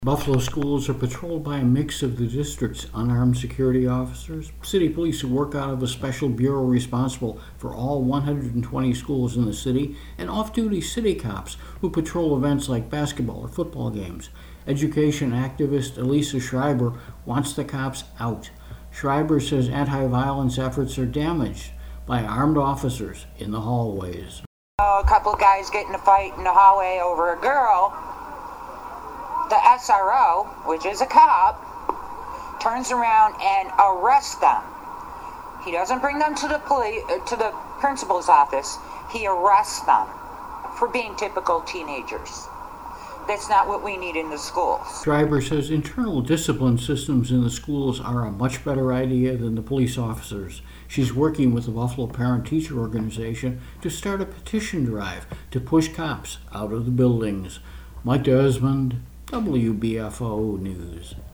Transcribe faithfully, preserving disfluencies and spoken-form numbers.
Buffalo schools are patrolled by a mix of the district's unarmed security officers, city police who work out of a special bureau responsible for all one hundred twenty schools in the city, and off-duty city cops who patrol events like basketball or football games. Education activist Elisa Schreiber wants the cops out. Schreiber says anti-violence efforts are damaged by armed officers in the hallways. A couple of guys get in a fight in the hallway over a girl. The S R O, which is a cop, turns around and arrests them. He doesn't bring them to the police, to the principal's office. He arrests them for being typical teenagers. That's not what we need in the schools. Schreiber says internal discipline systems in the schools are a much better idea than the police officers. She's working with the Buffalo Parent-Teacher Organization to start a petition drive to push cops out of the buildings. Mike Desmond, W B F O News.